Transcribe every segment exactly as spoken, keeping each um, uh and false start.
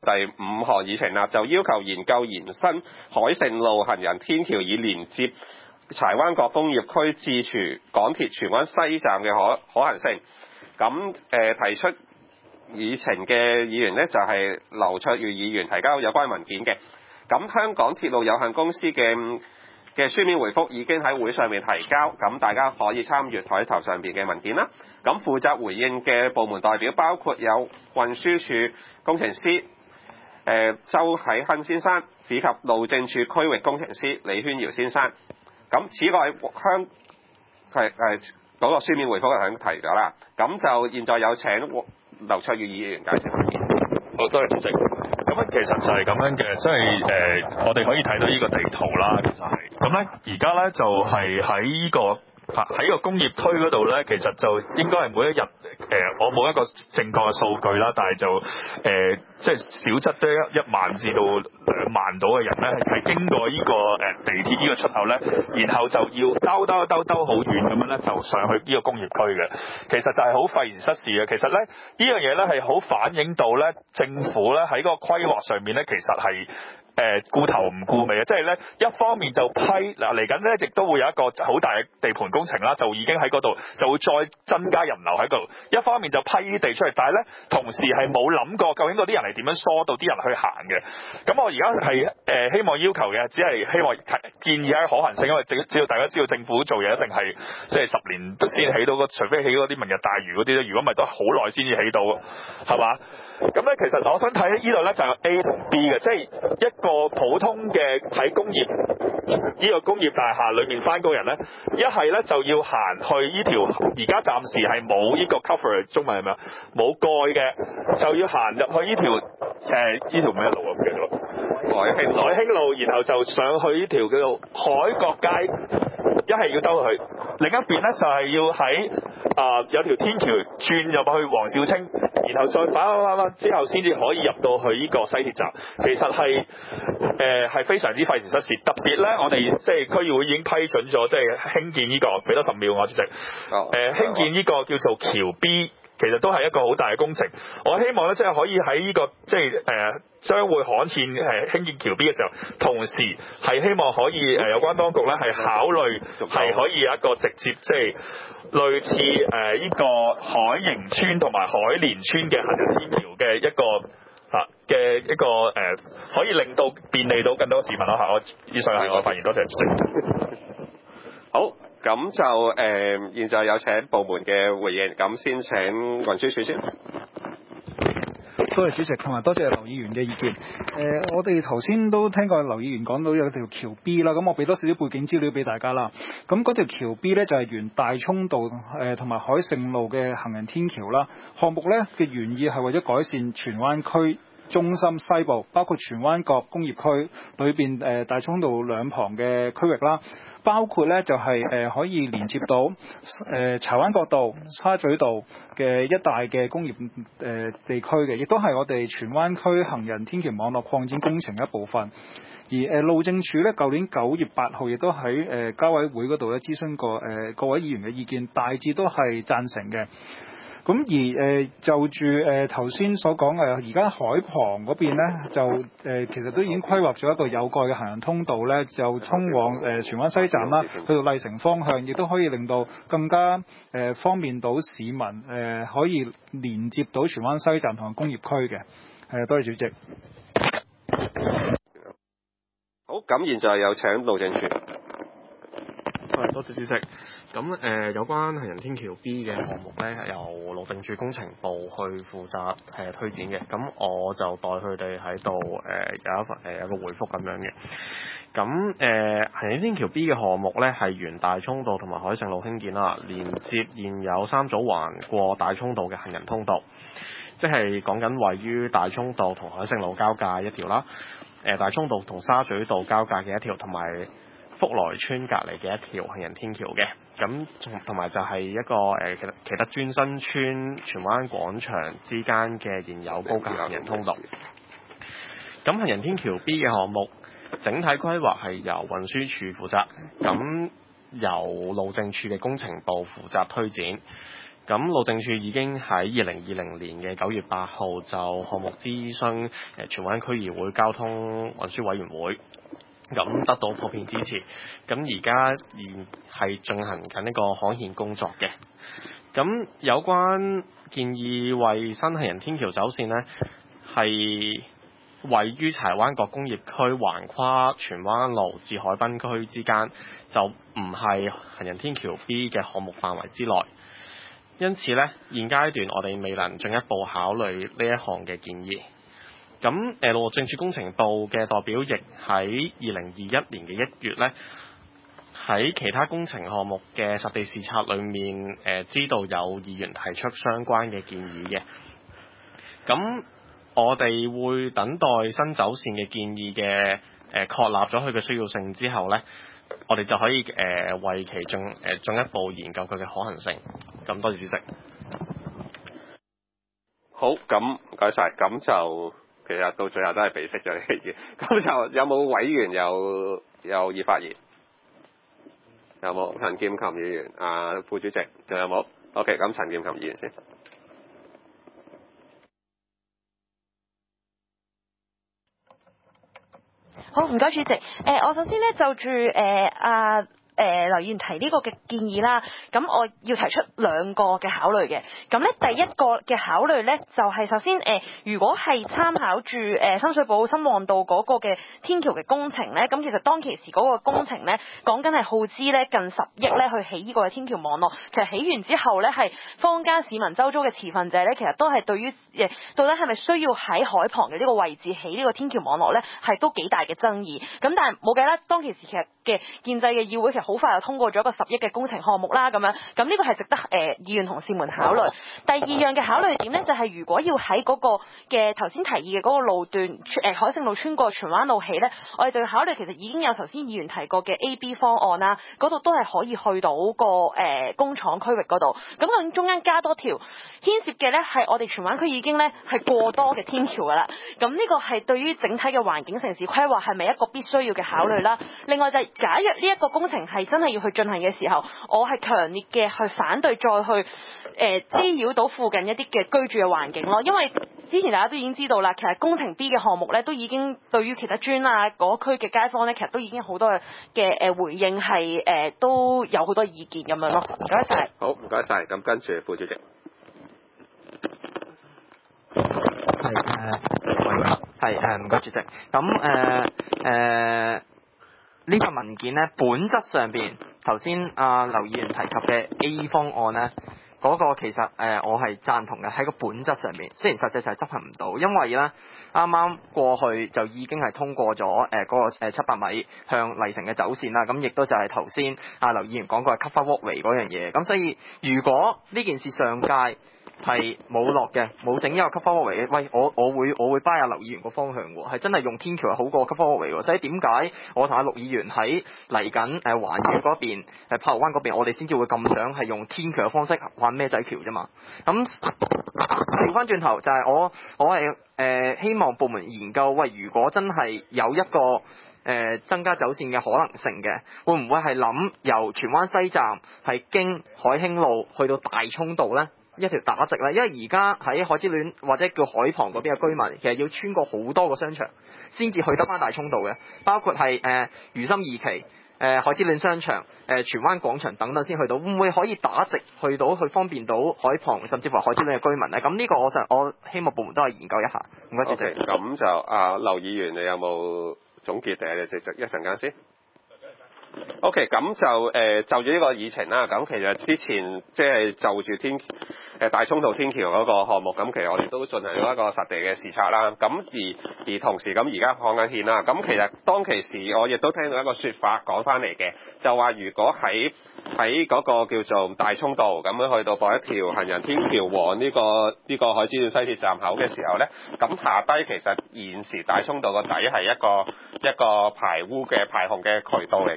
第五項議程啦，就要求研究延伸海盛路行人天橋以連接柴灣角工業區至荃港鐵荃灣西站嘅可可行性。咁誒、呃、提出議程嘅議員呢，就係、是、劉卓裕議員提交有關文件嘅。咁香港鐵路有限公司嘅嘅書面回覆已經喺會上面提交，咁大家可以參閱台頭上邊嘅文件啦。咁負責回應嘅部門代表包括有運輸署工程師誒、呃、周啟亨先生，以及路政署區域工程師李宣堯先生。咁此外香係誒嗰個書面回覆係已經提咗啦。咁就現在有請劉卓裕議員解釋文件。 好，多謝主席。咁其實就係咁樣嘅，即係誒，我哋可以睇到呢個地圖啦，其實係。咁咧，而家咧就係喺呢個喺個工業區嗰度咧，其實就應該係每一日誒、呃，我冇一個正確嘅數據啦，但係就誒，即、呃、係、就是、少則都一萬至到兩萬度嘅人咧，係經過呢、這個誒、呃、地鐵呢個出口咧，然後就要兜兜兜兜好遠咁樣咧，就上去呢個工業區嘅。其實就係好費時失事嘅。其實咧，呢樣嘢咧係好反映到咧，政府咧喺嗰個規劃上面咧，其實係。誒顧頭唔顧尾啊！即係咧，一方面就批嗱嚟緊咧，亦都會有一個好大嘅地盤工程啦，就已經喺嗰度就會再增加人流喺度。一方面就批啲地出嚟，但係咧同時係冇諗過究竟嗰啲人係點樣疏導啲人去行嘅。咁我而家係誒希望要求嘅，只係希望建議喺可行性，因為只只要大家知道政府做嘢一定係即係十年先起到個，除非起嗰啲明日大嶼嗰啲咧，如果唔係都好耐先至起到，係嘛？咁咧，其實我想睇呢度咧就有 A 同 B 嘅，即係一個普通嘅喺工業呢個工業大廈裏面翻工人咧，一係咧就要行去呢條而家暫時係冇呢個 cover 中文係咪啊？冇蓋嘅，就要行入去呢條誒呢條咩路啊？唔記得咗，海興海興路，然後就上去呢條叫做海角街，一係要兜去，另一邊咧就係要喺啊、呃、有條天橋轉入去黃兆清，然後再反翻翻之後先至可以入到去呢個西鐵站。其實係誒係非常之費時失事，特別咧我哋即係區議會已經批准咗，即係興建呢、這個俾多十秒我主席誒、呃、興建呢個叫做橋 B。其實都係一個好大嘅工程，我希望咧即係可以喺呢、這個即係誒將會刊憲誒興建橋 B 嘅時候，同時係希望可以誒、呃、有關當局咧係考慮係可以有一個直接即係類似誒呢、呃這個海盈村同埋海連村嘅行人天橋嘅一個啊嘅一個誒、呃、可以令到便利到更多市民咯嚇。我以上係我發言，多謝主席。 好。咁就誒、呃，現在有請部門嘅回應。咁先請運輸署先。 多謝主席，同埋多謝劉議員嘅意見。誒、呃，我哋頭先都聽過劉議員講到有條橋 B 啦，咁我俾多少少背景資料俾大家啦。咁嗰條橋 B 咧就係、是、沿大涌道誒同埋海盛路嘅行人天橋啦。項目咧嘅原意係為咗改善荃灣區中心西部，包括荃灣角工業區裏邊誒大涌道兩旁嘅區域啦。包括咧就係、是、誒、呃、可以連接到誒、呃、柴灣角道、沙咀道嘅一帶嘅工業誒、呃、地區嘅，亦都係我哋荃灣區行人天橋網絡擴展工程一部分。而誒、呃、路政署咧，舊年九月八號亦都喺誒交委會嗰度咧諮詢過誒、呃、各位議員嘅意見，大致都係贊成嘅。咁而誒、呃、就住誒頭先所講嘅，而家海旁嗰邊咧就誒、呃、其實都已經規劃咗一個有蓋嘅行人通道咧，就通往誒、呃、荃灣西站啦，去到麗城方向，亦都可以令到更加誒、呃、方便到市民誒、呃、可以連接到荃灣西站同埋工業區嘅。係、呃、多謝主席。 好，咁現在有請路政署。 多謝主席。咁誒、呃、有關行人天橋 B 嘅項目咧，係由路政署工程部去負責誒、呃、推展嘅。咁我就代佢哋喺度誒有一份誒、呃、有個回覆咁樣嘅。咁誒、呃、行人天橋 B 嘅項目咧係沿大涌道同埋海盛路興建啦，連接現有三組橫過大涌道嘅行人通道，即係講緊位於大涌道同海盛路交界一條啦，誒、呃、大涌道同沙咀道交界嘅一條，同埋福來村隔離嘅一條行人天橋嘅。咁同埋就係一個誒其其他專新村荃灣廣場之間嘅現有高架行人通道。咁行人天橋 B 嘅項目整體規劃係由運輸署負責，咁由路政署嘅工程部負責推展。 咁路政署已經喺二零二零年嘅九月八號就項目諮詢誒荃灣區議會交通運輸委員會，咁得到普遍支持。咁而家現係進行緊一個刊憲工作嘅。咁有關建議為新行人天橋走線呢，係位於柴灣角工業區橫跨荃灣路至海濱區之間，就唔係行人天橋 B 嘅項目範圍之內。因此呢，現階段我哋未能進一步考慮呢一項嘅建議。咁誒路政署工程部嘅代表亦喺二零二一年嘅一月呢，喺其他工程項目嘅實地視察裏面誒、呃、知道有議員提出相關嘅建議嘅。咁我哋會等待新走線嘅建議嘅誒確立咗佢嘅需要性之後呢，我哋就可以誒、呃、為其進誒進一步研究佢嘅可行性。咁多謝主席。 好，咁唔該晒。咁就其實到最後都係被釋咗呢啲嘢。咁就有冇委員有有意發言？有冇？陳劍琴議員啊，副主席，仲有冇 ？OK， 咁陳劍琴議員先。 好，唔該主席。誒、呃，我首先咧就住誒阿誒劉議員提呢個嘅建議啦，咁我要提出兩個嘅考慮嘅。咁咧第一個嘅考慮咧就係、是、首先誒、呃，如果係參考住誒、呃、深水埗新旺道嗰個嘅天橋嘅工程咧，咁其實當其時嗰個工程咧講緊係耗資咧近十億咧去起呢個嘅天橋網絡。其實起完之後咧，係坊間市民周遭嘅持份者咧，其實都係對於誒到底係咪需要喺海旁嘅呢個位置起呢個天橋網絡咧，係都幾大嘅爭議。咁但係冇計啦，當其時其實嘅建制嘅議會其實好快就通過咗一個十億嘅工程項目啦，咁樣咁呢個係值得誒、呃、議員同事們考慮。第二樣嘅考慮點咧，就係、是、如果要喺嗰個嘅頭先提議嘅嗰個路段誒、呃、海盛路穿過荃灣路起咧，我哋就要考慮其實已經有頭先議員提過嘅 A B 方案啦，嗰度都係可以去到個誒、呃、工廠區域嗰度。咁究竟中間加多條牽涉嘅咧，係我哋荃灣區已經咧係過多嘅天橋噶啦。咁呢個係對於整體嘅環境城市規劃係咪一個必須要嘅考慮啦？另外就係假若呢一個工程係真係要去進行嘅時候，我係強烈嘅去反對再去誒、呃、滋擾到附近一啲嘅居住嘅環境咯。因為之前大家都已經知道啦，其實工程 B 嘅項目咧都已經對於其他村啊嗰區嘅街坊咧，其實都已經好多嘅誒回應係誒、呃、都有好多意見咁樣咯。唔該晒。 好，唔該晒。咁跟住副主席。 係誒，係誒，唔該主席。咁誒誒呢份文件咧，本質上邊頭先阿劉議員提及嘅 A 方案咧，嗰、那個其實誒、呃、我係贊同嘅，喺個本質上邊，雖然實際上係執行唔到，因為咧啱啱過去就已經係通過咗誒嗰個誒七百米向麗城嘅走線啦，咁亦都就係頭先阿劉議員講過係 cover walkway 嗰樣嘢，咁所以如果呢件事上屆係冇落嘅，冇整一個 cover walkway嘅，喂，我我會我會 buy 阿劉議員個方向喎，係真係用天橋係好過 cover walkway喎，所以點解我同阿陸議員喺嚟緊誒環宇嗰邊誒炮灣嗰邊，我哋先至會咁想係用天橋嘅方式玩咩仔橋啫嘛？咁調翻轉頭就係我我係誒、呃、希望部門研究，喂，如果真係有一個誒、呃、增加走線嘅可能性嘅，會唔會係諗由荃灣西站係經海興路去到大涌道咧？一條打直咧，因為而家喺海之戀或者叫海旁嗰邊嘅居民，其實要穿過好多個商場先至去得翻大涌道嘅，包括係誒如心二期、誒、呃、海之戀商場、誒、呃、荃灣廣場等等先去到，會唔會可以打直去到去方便到海旁甚至乎海之戀嘅居民咧？咁呢個我想我希望部門都係研究一下。唔該主席。 OK，咁就啊劉議員，你有冇總結定係直直一陣間先？O.K. 咁就誒、呃、就住呢個議程啦。咁其實之前即係就住天誒、呃、大涌道天橋嗰個項目，咁其實我哋都進行咗一個實地嘅視察啦。咁而而同時咁而家講緊憲啦。咁其實當其時我亦都聽到一個説法講翻嚟嘅，就話如果喺喺嗰個叫做大涌道咁樣去到駁一條行人天橋往呢、這個呢、這個海之戀西鐵站口嘅時候咧，咁下低其實現時大涌道個底係一個一個排污嘅排洪嘅渠道嚟嘅。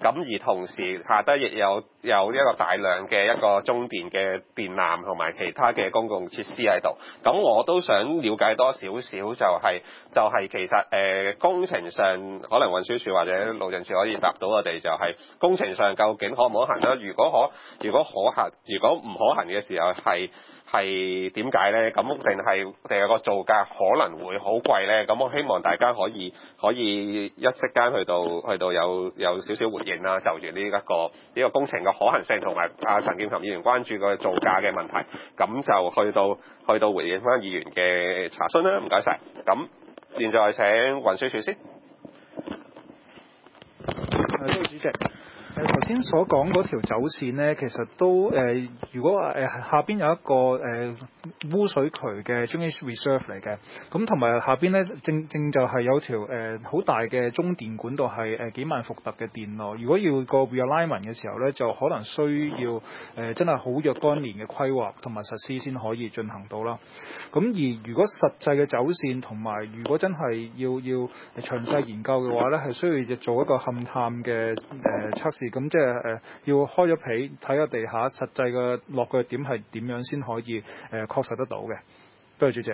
咁而同時下低亦有有一個大量嘅一個中電嘅電纜同埋其他嘅公共設施喺度。咁我都想了解多少少就係、是、就係、是、其實誒、呃、工程上可能運輸署或者路政署可以答到我哋，就係工程上究竟可唔可行咧？如果可如果可行，如果唔可行嘅時候係係點解咧？咁定係定係個造價可能會好貴咧？咁我希望大家可以可以一息間去到去到有有少少回應啦，就住呢一個呢、呢個工程嘅可行性同埋阿陳劍琴議員關注個造價嘅問題，咁就去到去到回應翻議員嘅查詢啦。唔該晒。咁現在請運輸署先。 誒，多謝主席。誒頭先所講嗰條走線呢，其實都誒、呃，如果誒、呃、下邊有一個誒、呃、污水渠嘅 drainage reserve 嚟嘅，咁同埋下邊呢，正正就係有條誒好、呃、大嘅中電管道係誒幾萬伏特嘅電路。如果要個 realignment 嘅時候呢，就可能需要誒、呃、真係好若干年嘅規劃同埋實施先可以進行到啦。咁而如果實際嘅走線同埋如果真係要要詳細研究嘅話呢，係需要做一個勘探嘅誒測試。咁即係誒、呃、要開咗皮睇下地下實際嘅落腳點係點樣先可以誒、呃、確實得到嘅。多謝主席。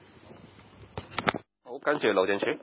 好，跟住路政署。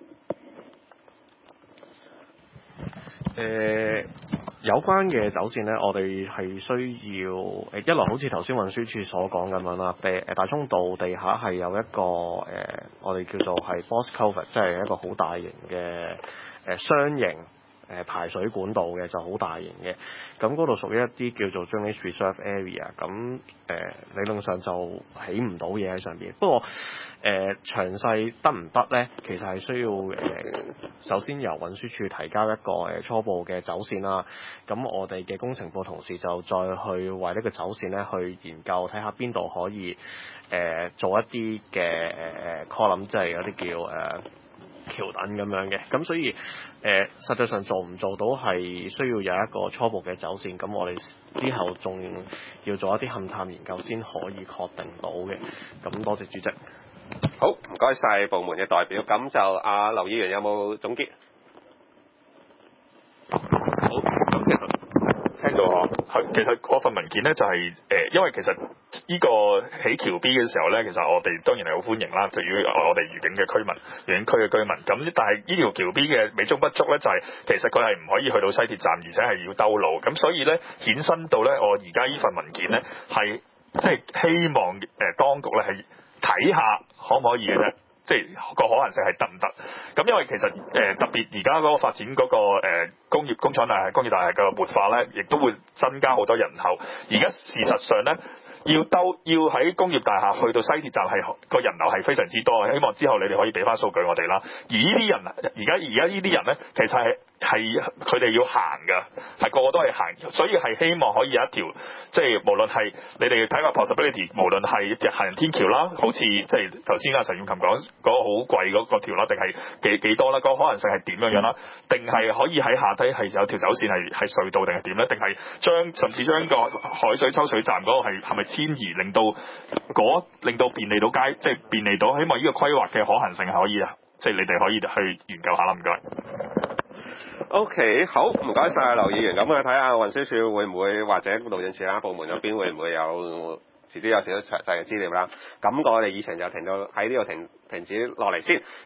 誒、有關嘅走線咧，我哋係需要誒一來好似頭先運輸署所講咁樣啦，地誒大涌道地下係有一個誒、呃、我哋叫做係 box culvert，即係一個好大型嘅誒雙型誒排水管道嘅，就好大型嘅。咁嗰度屬於一啲叫做 drainage reserve area，咁誒、呃、理論上就起唔到嘢喺上邊。不過誒、呃、詳細得唔得咧？其實係需要誒、呃、首先由運輸署提交一個誒初步嘅走線啦。咁我哋嘅工程部同事就再去為呢個走線咧去研究，睇下邊度可以誒、呃、做一啲嘅誒誒 column，即係有啲叫誒、呃橋墩咁樣嘅，咁所以誒、呃、實際上做唔做到係需要有一個初步嘅走線，咁我哋之後仲要做一啲勘探研究先可以確定到嘅。咁多謝主席。 好，唔該晒部門嘅代表。咁就阿劉議員有冇總結？ 好，咁其實聽到我係其實嗰份文件咧就係、是、誒、呃，因為其實呢個起橋 B 嘅時候咧，其實我哋當然係好歡迎啦，對於我哋愉景嘅居民、愉景區嘅居民。咁但係呢條橋 B 嘅美中不足咧，就係、是、其實佢係唔可以去到西鐵站，而且係要兜路。咁所以咧衍生到咧，我而家呢份文件咧係即係希望誒、呃、當局咧係睇下可唔可以嘅啫。即係個可能性係得唔得？咁因為其實誒、呃、特別而家嗰個發展嗰、那個、呃、工業工廠大廈、工業大廈嘅活化咧，亦都會增加好多人口。而家事實上咧，要兜要喺工業大廈去到西鐵站係個人流係非常之多。希望之後你哋可以俾翻數據我哋啦。而呢啲人而家而家呢啲人咧，其實係係佢哋要行㗎，係個個都係行，所以係希望可以有一條，即係無論係你哋睇個 possibility，無論係行人天橋啦，好似即係頭先阿陳劍琴講嗰個好貴嗰個條啦，定係幾幾多啦？嗰、嗰個可能性係點樣樣啦？定係可以喺下低係有條走線係係隧道定係點咧？定係將甚至將個海水抽水站嗰個係係咪遷移，令到嗰令到便利到街，即係便利到，希望呢個規劃嘅可行性係可以啊，即係你哋可以去研究下啦，唔該。 O.K. 好，唔該晒劉議員。咁我睇下運輸署會唔會或者路政署啦部門嗰邊會唔會有遲啲有少少詳細嘅資料啦。咁我哋議程就停到喺呢度停停止落嚟先。